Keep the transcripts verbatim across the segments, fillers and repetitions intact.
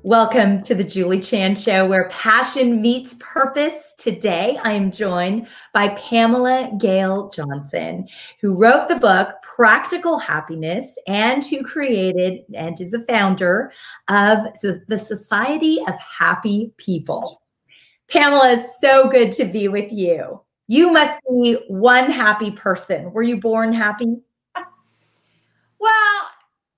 Welcome to the Julie Chan Show, where passion meets purpose. Today, I am joined by Pamela Gail Johnson, who wrote the book Practical Happiness and who created and is a founder of the Society of Happy People. Pamela, it's so good to be with you. You must be one happy person. Were you born happy? Well,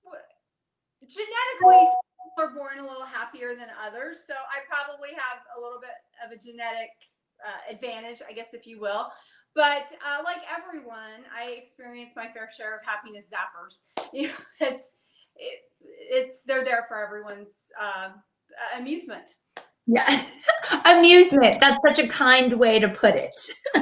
genetically, some are born a little happier than others. So I probably have a little bit of a genetic uh, advantage, I guess, if you will. But uh, like everyone, I experience my fair share of happiness zappers. You know, it's it, it's they're there for everyone's uh, amusement. Yeah, amusement. That's such a kind way to put it.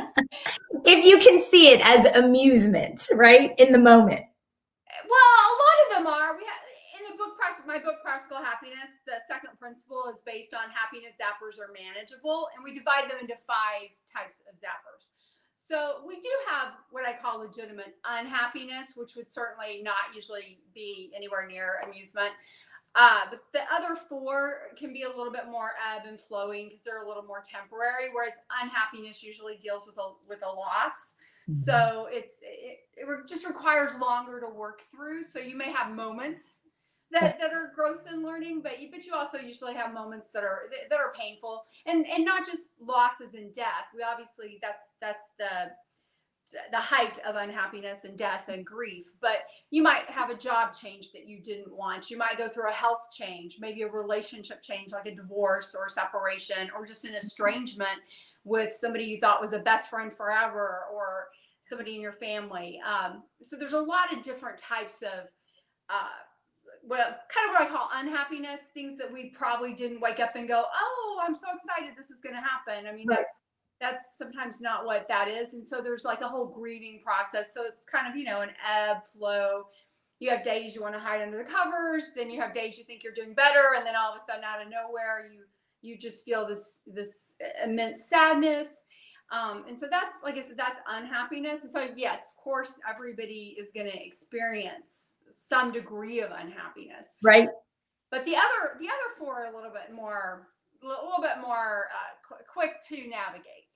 If you can see it as amusement, right, in the moment. Well, a lot of them are. We have, in the book, my book, Practical Happiness, the second principle is based on happiness zappers are manageable, and we divide them into five types of zappers. So we do have what I call legitimate unhappiness, which would certainly not usually be anywhere near amusement. Uh, but the other four can be a little bit more ebb and flowing because they're a little more temporary, whereas unhappiness usually deals with a with a loss. Mm-hmm. So it's it, it just requires longer to work through. So you may have moments that, that are growth and learning, but you but you also usually have moments that are that are painful, and and not just losses and death. We obviously that's that's the the height of unhappiness and death and grief, but you might have a job change that you didn't want. You might go through a health change, maybe a relationship change like a divorce or separation, or just an estrangement with somebody you thought was a best friend forever, or somebody in your family. Um, so there's a lot of different types of, uh, well, kind of what I call unhappiness, things that we probably didn't wake up and go, oh, I'm so excited this is going to happen. I mean, right. that's That's sometimes not what that is. And so there's like a whole grieving process. So it's kind of, you know, an ebb flow. You have days you want to hide under the covers. Then you have days you think you're doing better. And then all of a sudden out of nowhere, you, you just feel this, this immense sadness. Um, and so that's, like I said, that's unhappiness. And so, yes, of course, everybody is going to experience some degree of unhappiness. Right. But the other, the other four are a little bit more a little bit more uh, qu- quick to navigate.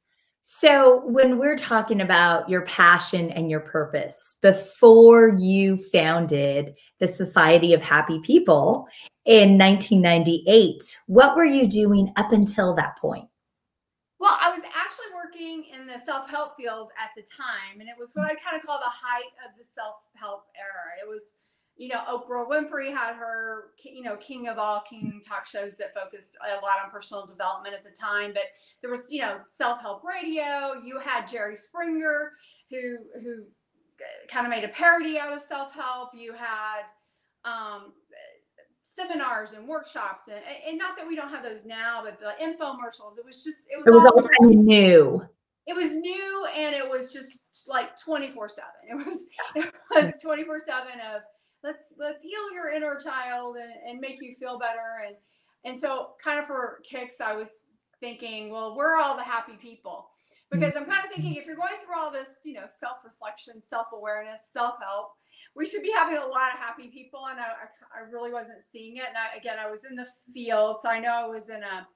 So when we're talking about your passion and your purpose, before you founded the Society of Happy People in nineteen ninety-eight, what were you doing up until that point? Well, I was actually working in the self-help field at the time, and it was what I kind of call the height of the self-help era. It was, you know, Oprah Winfrey had her, you know, King of All King talk shows that focused a lot on personal development at the time. But there was, you know, self-help radio. You had Jerry Springer, who who kind of made a parody out of self-help. You had um, seminars and workshops, and, and not that we don't have those now, but the infomercials. It was just, it was, it was all, all kind of new. It was new, and it was just like twenty-four seven. It was it was twenty-four seven of, let's let's heal your inner child and, and make you feel better. And and so kind of for kicks, I was thinking, well, we're all the happy people, because I'm kind of thinking, if you're going through all this, you know, self-reflection, self-awareness, self-help, we should be having a lot of happy people. And I, I, I really wasn't seeing it. And I, again, I was in the field, so I know I was in a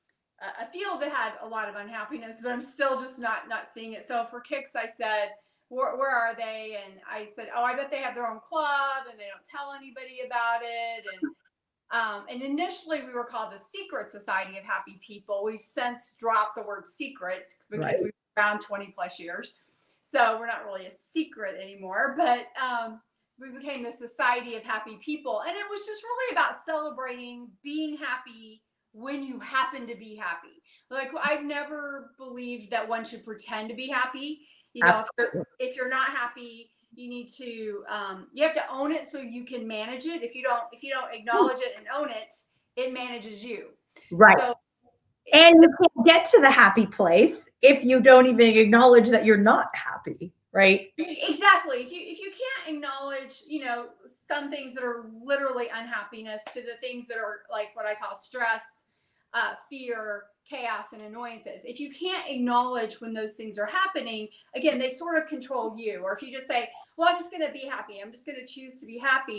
a field that had a lot of unhappiness, but I'm still just not not seeing it. So for kicks, I said, Where, where are they? And I said, oh, I bet they have their own club and they don't tell anybody about it. And um, and initially we were called the Secret Society of Happy People. We've since dropped the word secret because right. we've been around twenty plus years. So we're not really a secret anymore, but um, so we became the Society of Happy People. And it was just really about celebrating being happy when you happen to be happy. Like, I've never believed that one should pretend to be happy. You know, if you're, if you're not happy, you need to, um, you have to own it so you can manage it. If you don't, if you don't acknowledge it and own it, it manages you. Right. So, and you can't get to the happy place if you don't even acknowledge that you're not happy. Right. Exactly. If you, if you can't acknowledge, you know, some things that are literally unhappiness to the things that are like what I call stress, uh, fear, chaos, and annoyances. If you can't acknowledge when those things are happening, again, they sort of control you. Or if you just say, well, I'm just going to be happy, I'm just going to choose to be happy,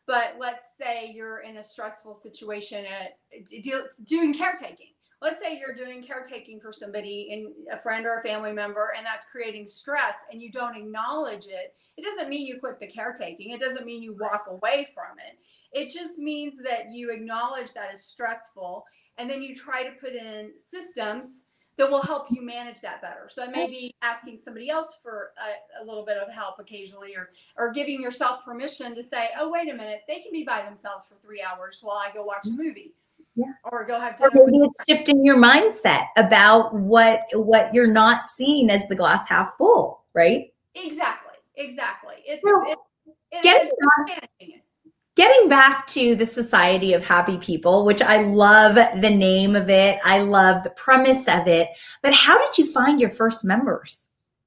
But let's say you're in a stressful situation at deal, doing caretaking. Let's say you're doing caretaking for somebody, in a friend or a family member, and that's creating stress, and you don't acknowledge it. It doesn't mean you quit the caretaking. It doesn't mean you walk away from it. It just means that you acknowledge that is stressful, and then you try to put in systems that will help you manage that better. So it may be asking somebody else for a, a little bit of help occasionally, or or giving yourself permission to say, oh, wait a minute, they can be by themselves for three hours while I go watch a movie. Yeah. Or go have dinner. Or maybe it's shifting your mindset about what what you're not seeing as the glass half full, right? Exactly. Exactly. It's, well, it's, it's, getting, it's back, getting back to the Society of Happy People, which I love the name of it. I love the premise of it. But how did you find your first members?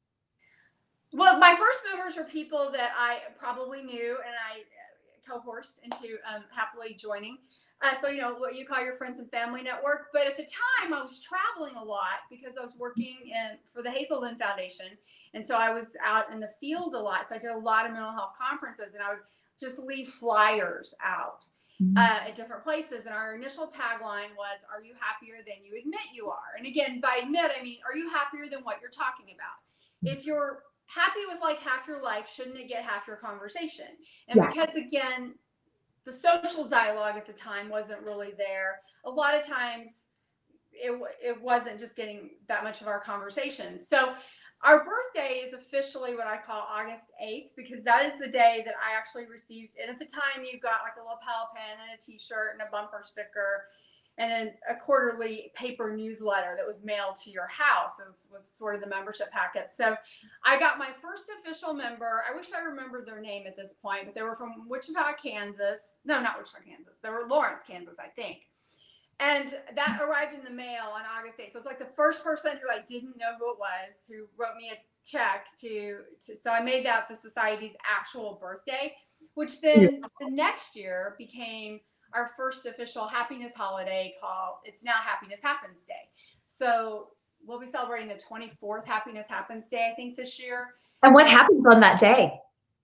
Well, my first members were people that I probably knew, and I coerced into um, happily joining. Uh, so, you know, what you call your friends and family network. But at the time, I was traveling a lot because I was working in, for the Hazelden Foundation. And so I was out in the field a lot. So I did a lot of mental health conferences, and I would just leave flyers out mm-hmm. uh, at different places. And our initial tagline was, are you happier than you admit you are? And again, by admit, I mean, are you happier than what you're talking about? Mm-hmm. If you're happy with like half your life, shouldn't it get half your conversation? And yeah. because again, the social dialogue at the time wasn't really there. A lot of times it, it wasn't just getting that much of our conversations. So our birthday is officially what I call August eighth, because that is the day that I actually received. And at the time you got like a lapel pin and a t-shirt and a bumper sticker and then a quarterly paper newsletter that was mailed to your house. It was, was sort of the membership packet. So I got my first official member. I wish I remembered their name at this point, but they were from Wichita, Kansas. No, not Wichita, Kansas. They were Lawrence, Kansas, I think. And that arrived in the mail on August eighth. So it's like the first person who I didn't know who it was who wrote me a check to, to so I made that the Society's actual birthday, which then the next year became our first official happiness holiday called, it's now Happiness Happens Day. So we'll be celebrating the twenty-fourth Happiness Happens Day, I think, this year. And what happens on that day?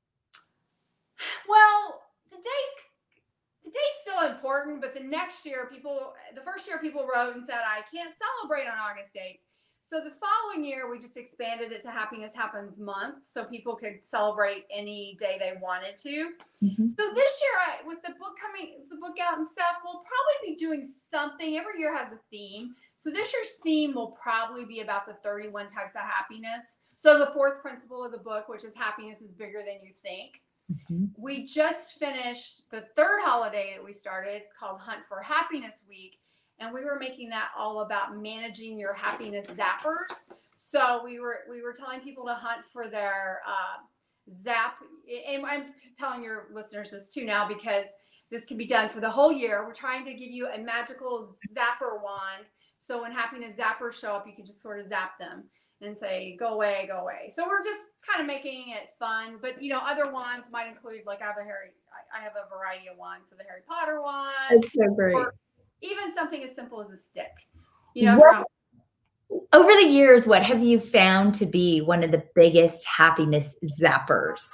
Well, the day's the day's still important, but the next year people, the first year people wrote and said, I can't celebrate on August eighth. So the following year, we just expanded it to Happiness Happens Month so people could celebrate any day they wanted to. Mm-hmm. So this year, I, with the book coming, the book out and stuff, we'll probably be doing something. Every year has a theme. So this year's theme will probably be about the thirty-one types of happiness. So the fourth principle of the book, which is happiness is bigger than you think. Mm-hmm. We just finished the third holiday that we started called Hunt for Happiness Week. And we were making that all about managing your happiness zappers. So we were we were telling people to hunt for their uh, zap. And I'm telling your listeners this too now because this can be done for the whole year. We're trying to give you a magical zapper wand. So when happiness zappers show up, you can just sort of zap them and say, go away, go away. So we're just kind of making it fun. But, you know, other wands might include, like I have a Harry, I have a variety of wands. So the Harry Potter wand. That's so great. Or, even something as simple as a stick, you know. What, over the years, what have you found to be one of the biggest happiness zappers?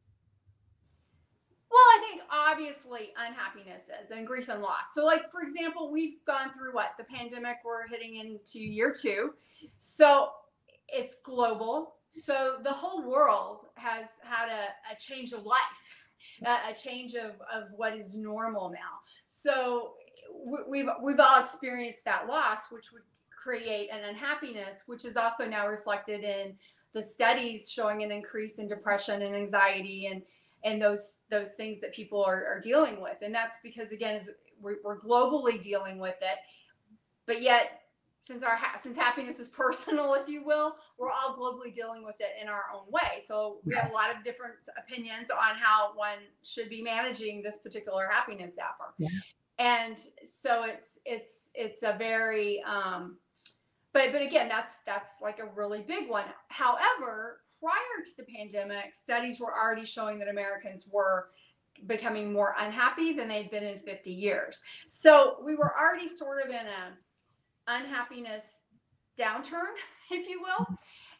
Well, I think obviously unhappinesses and grief and loss. So like, for example, we've gone through what? The pandemic, we're hitting into year two. So it's global. So the whole world has had a, a change of life, a, a change of, of what is normal now. So we've we've all experienced that loss, which would create an unhappiness, which is also now reflected in the studies showing an increase in depression and anxiety and and those those things that people are, are dealing with. And that's because, again, is we're, we're globally dealing with it, but yet since our since happiness is personal, if you will, we're all globally dealing with it in our own way. So we have a lot of different opinions on how one should be managing this particular happiness zapper. Yeah. And so it's it's it's a very um but but again, that's that's like a really big one. However, prior to the pandemic, studies were already showing that Americans were becoming more unhappy than they'd been in fifty years. So we were already sort of in a unhappiness downturn, if you will.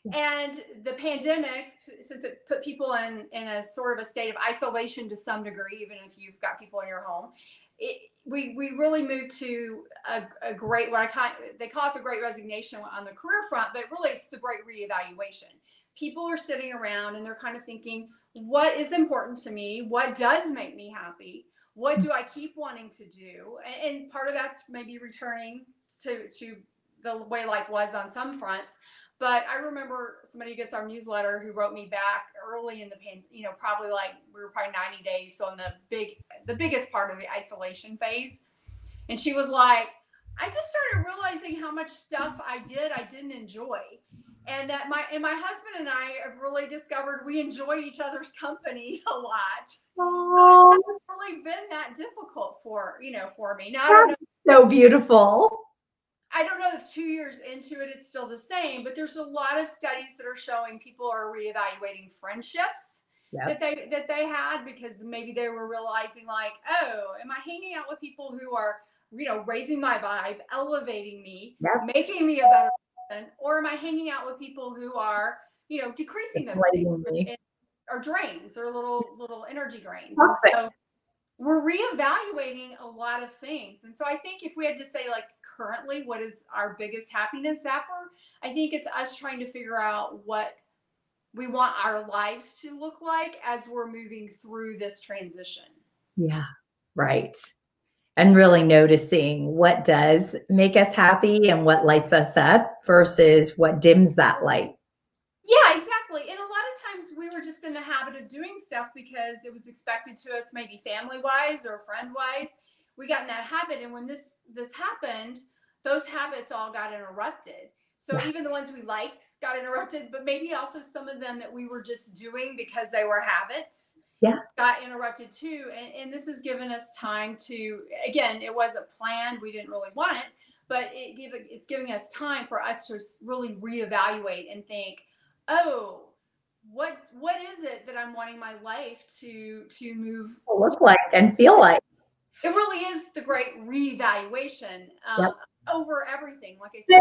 And the pandemic, since it put people in, in a sort of a state of isolation to some degree, even if you've got people in your home, it, we we really moved to a, a great, what I call, they call it the great resignation on the career front, but really it's the great reevaluation. People are sitting around and they're kind of thinking, what is important to me? What does make me happy? What do I keep wanting to do? And, and part of that's maybe returning to, to the way life was on some fronts. But I remember somebody who gets our newsletter who wrote me back early in the pain, you know, probably like we were probably ninety days. So in the big, the biggest part of the isolation phase. And she was like, I just started realizing how much stuff I did I didn't enjoy. And that my, and my husband and I have really discovered we enjoy each other's company a lot. So it hasn't really been that difficult for, you know, for me. Now, I don't know. So beautiful. I don't know if two years into it, it's still the same, but there's a lot of studies that are showing people are reevaluating friendships yep. that they that they had, because maybe they were realizing like, oh, am I hanging out with people who are, you know, raising my vibe, elevating me, yep. making me a better person, or am I hanging out with people who are, you know, decreasing those things, and, or drains, or little little energy drains? And so we're reevaluating a lot of things. And so I think if we had to say like currently what is our biggest happiness zapper, I think it's us trying to figure out what we want our lives to look like as we're moving through this transition. Yeah, right. And really noticing what does make us happy and what lights us up versus what dims that light. Yeah, exactly. And a lot of times we were just in the habit of doing stuff because it was expected to us, maybe family wise or friend wise. We got in that habit. And when this, this happened, those habits all got interrupted. So yeah. even the ones we liked got interrupted, but maybe also some of them that we were just doing because they were habits yeah. got interrupted too. And, and this has given us time to, again, it wasn't planned. We didn't really want it, but it give, it's giving us time for us to really reevaluate and think, oh, what what is it that I'm wanting my life to to move look like and feel like? It really is the great reevaluation um, yep. over everything. Like I said,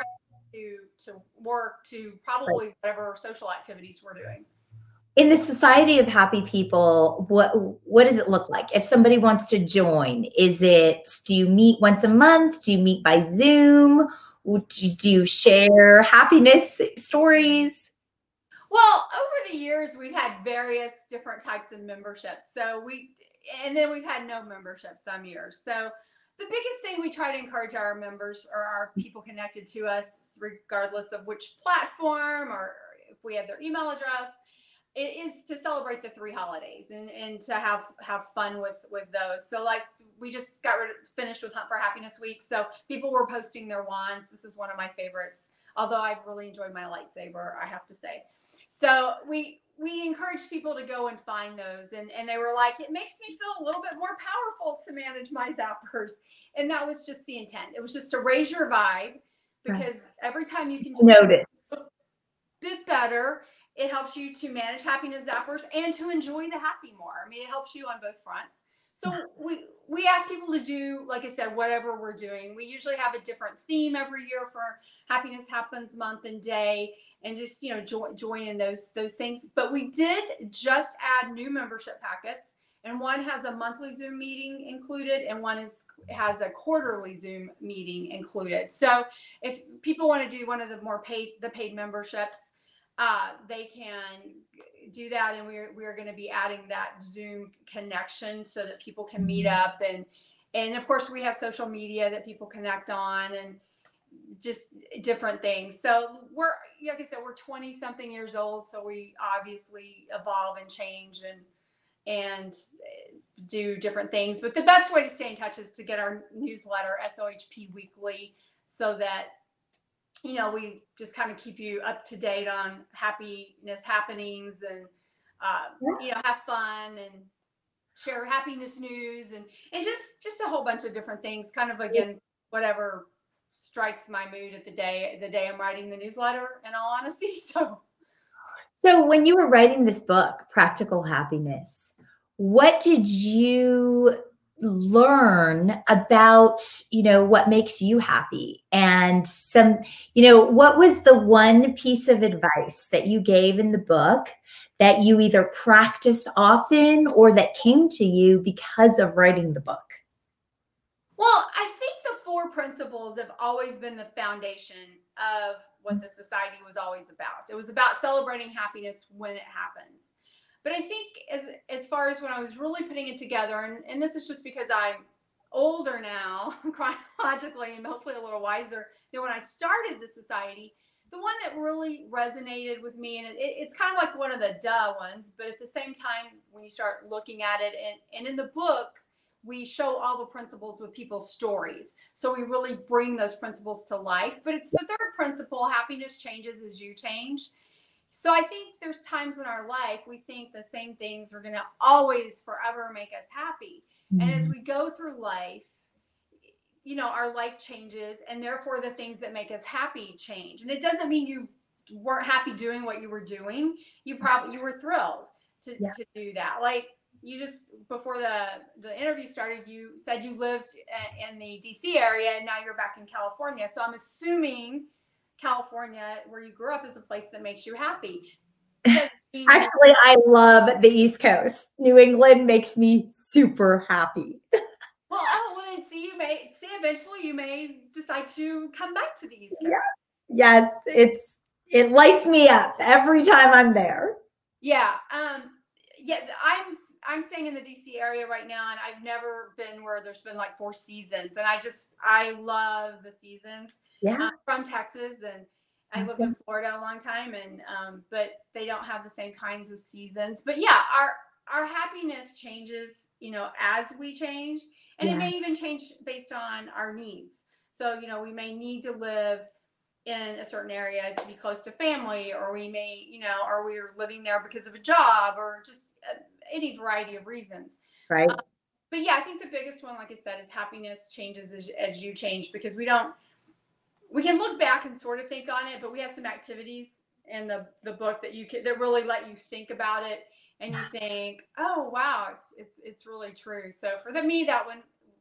to to work, to probably right. whatever social activities we're doing. In the Society of Happy People, what what does it look like? If somebody wants to join, is it, do you meet once a month? Do you meet by Zoom? Do you share happiness stories? Well, over the years, we've had various different types of memberships. So we, and then we've had no membership some years. So the biggest thing we try to encourage our members or our people connected to us, regardless of which platform or if we have their email address, it is to celebrate the three holidays and, and to have, have fun with, with those. So like we just got rid of, finished with Hunt for Happiness Week. So people were posting their wands. This is one of my favorites, although I've really enjoyed my lightsaber, I have to say. So we we encourage people to go and find those. And, and they were like, it makes me feel a little bit more powerful to manage my zappers. And that was just the intent. It was just to raise your vibe, because right. every time you can just notice a bit better, it helps you to manage happiness zappers and to enjoy the happy more. I mean, it helps you on both fronts. So we, we ask people to do, like I said, whatever we're doing. We usually have a different theme every year for Happiness Happens Month and Day, and just, you know, join, join in those, those things. But we did just add new membership packets, and one has a monthly Zoom meeting included, and one is has a quarterly Zoom meeting included. So if people want to do one of the more paid, the paid memberships, uh, they can do that. And we're, we're going to be adding that Zoom connection so that people can meet up. And, and of course we have social media that people connect on, and just different things. So we're, like I said, we're twenty something years old. So we obviously evolve and change and, and do different things. But the best way to stay in touch is to get our newsletter, S O H P Weekly, so that, you know, we just kind of keep you up to date on happiness happenings, and, uh, yeah. you know, have fun and share happiness news, and, and just, just a whole bunch of different things, kind of, again, whatever strikes my mood at the day, the day I'm writing the newsletter, in all honesty. So, so when you were writing this book, Practical Happiness, what did you, learn about, you know, what makes you happy and some, you know, what was the one piece of advice that you gave in the book that you either practice often or that came to you because of writing the book? Well, I think the four principles have always been the foundation of what the society was always about. It was about celebrating happiness when it happens. But I think as as far as when I was really putting it together, and, and this is just because I'm older now, chronologically, and hopefully a little wiser than when I started the society, the one that really resonated with me, and it, it's kind of like one of the duh ones, but at the same time, when you start looking at it, and, and in the book, we show all the principles with people's stories. So we really bring those principles to life. But it's the third principle, happiness changes as you change. So I think there's times in our life we think the same things are going to always forever make us happy. Mm-hmm. And as we go through life, you know, our life changes, and therefore the things that make us happy change. And it doesn't mean you weren't happy doing what you were doing. You probably, you were thrilled to, yeah. to do that. Like you just, before the, the interview started, you said you lived in the D C area and now you're back in California. So I'm assuming California, where you grew up, is a place that makes you happy. Actually, I love the East Coast. New England makes me super happy. Well, oh, well, then see, you may see eventually you may decide to come back to the East Coast. Yeah. Yes, it's it lights me up every time I'm there. Yeah, um, yeah, I'm I'm staying in the D C area right now, and I've never been where there's been like four seasons, and I just I love the seasons. Yeah. I'm from Texas, and I lived in Florida a long time, and um, but they don't have the same kinds of seasons. But yeah, our our happiness changes, you know, as we change, and yeah. It may even change based on our needs. So you know, we may need to live in a certain area to be close to family, or we may, you know, or we're living there because of a job, or just uh, any variety of reasons. Right. Um, but yeah, I think the biggest one, like I said, is happiness changes as, as you change, because we don't. We can look back and sort of think on it, but we have some activities in the, the book that you can, that really let you think about it, and you think, oh wow, it's it's it's really true. So for the, me, that one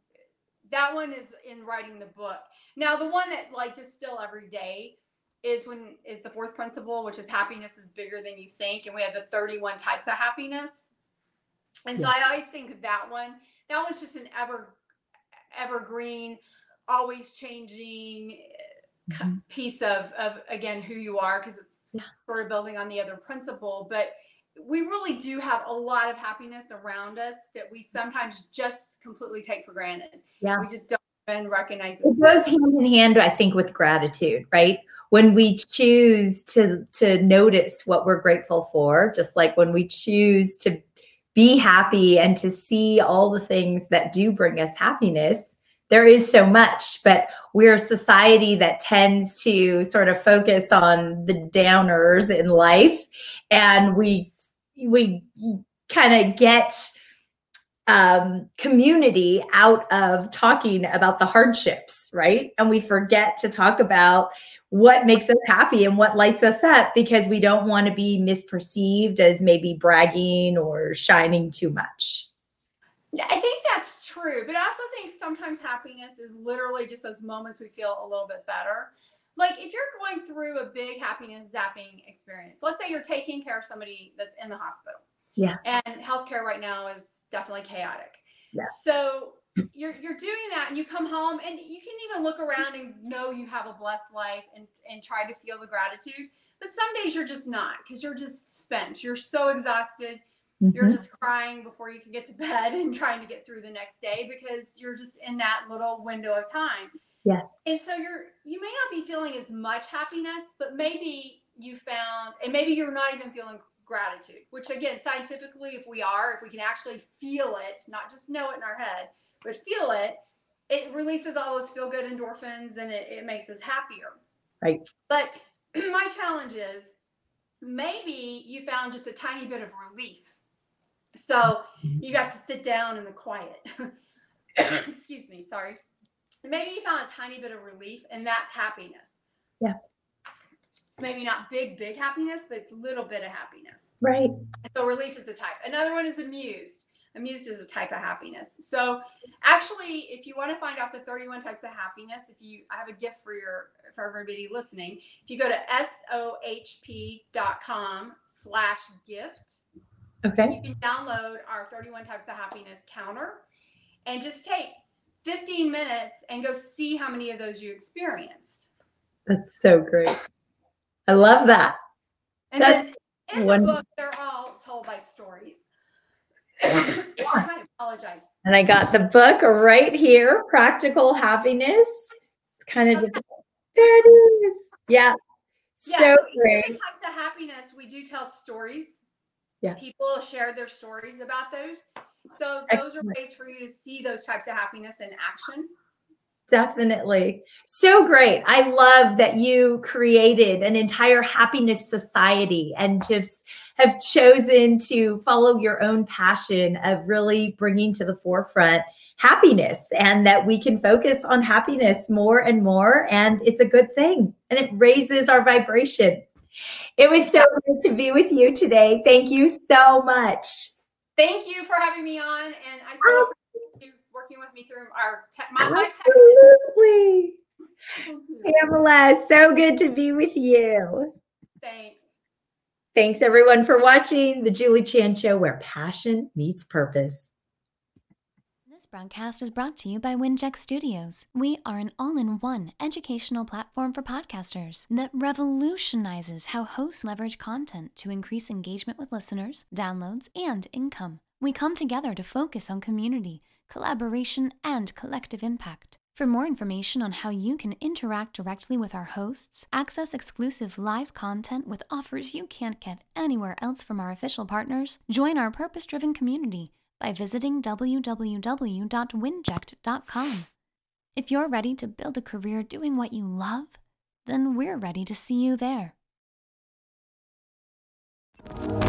that one is in writing the book. Now the one that like just still every day is when is the fourth principle, which is happiness is bigger than you think, and we have the thirty-one types of happiness. And so yeah. I always think that one that one's just an ever evergreen, always changing Mm-hmm. piece of, of again, who you are, because it's yeah. sort of building on the other principle. But we really do have a lot of happiness around us that we sometimes just completely take for granted. Yeah. We just don't even recognize it. It goes hand in hand, I think, with gratitude, right? When we choose to to notice what we're grateful for, just like when we choose to be happy and to see all the things that do bring us happiness, there is so much, but we're a society that tends to sort of focus on the downers in life, and we we kind of get um, community out of talking about the hardships, right? And we forget to talk about what makes us happy and what lights us up, because we don't want to be misperceived as maybe bragging or shining too much. I think that's true, but I also think sometimes happiness is literally just those moments we feel a little bit better. Like if you're going through a big happiness zapping experience, let's say you're taking care of somebody that's in the hospital. Yeah. And healthcare right now is definitely chaotic. Yeah. So you're you're doing that, and you come home, and you can even look around and know you have a blessed life, and, and try to feel the gratitude. But some days you're just not, because you're just spent. You're so exhausted. Mm-hmm. You're just crying before you can get to bed and trying to get through the next day, because you're just in that little window of time. Yeah. And so you're, you may not be feeling as much happiness, but maybe you found, and maybe you're not even feeling gratitude, which again, scientifically, if we are, if we can actually feel it, not just know it in our head, but feel it, it releases all those feel good endorphins, and it, it makes us happier. Right. But my challenge is maybe you found just a tiny bit of relief. So you got to sit down in the quiet. Excuse me, sorry. Maybe you found a tiny bit of relief, and that's happiness. Yeah. It's maybe not big, big happiness, but it's a little bit of happiness. Right. So relief is a type. Another one is amused. Amused is a type of happiness. So actually, if you want to find out the thirty-one types of happiness, if you, I have a gift for your, for everybody listening. If you go to sohp.com slash gift, Okay. you can download our thirty-one types of happiness counter and just take fifteen minutes and go see how many of those you experienced. That's so great. I love that. And That's then in wonderful. the book, they're all told by stories. I apologize. And I got the book right here, Practical Happiness. It's kind of difficult. There it is. Yeah. Yeah, So different great. types of happiness, we do tell stories. Yeah. People share their stories about those. So those are ways for you to see those types of happiness in action. Definitely. So great. I love that you created an entire happiness society and just have chosen to follow your own passion of really bringing to the forefront happiness, and that we can focus on happiness more and more. And it's a good thing, and it raises our vibration. It was so good to be with you today. Thank you so much. Thank you for having me on. And I so appreciate you working with me through our tech. My, my tech. Absolutely. Pamela, so good to be with you. Thanks. Thanks everyone for watching The Julie Chan Show, where passion meets purpose. This broadcast is brought to you by Winject Studios. We are an all-in-one educational platform for podcasters that revolutionizes how hosts leverage content to increase engagement with listeners, downloads, and income. We come together to focus on community, collaboration, and collective impact. For more information on how you can interact directly with our hosts, access exclusive live content with offers you can't get anywhere else from our official partners, join our purpose-driven community by visiting w w w dot winject dot com. If you're ready to build a career doing what you love, then we're ready to see you there.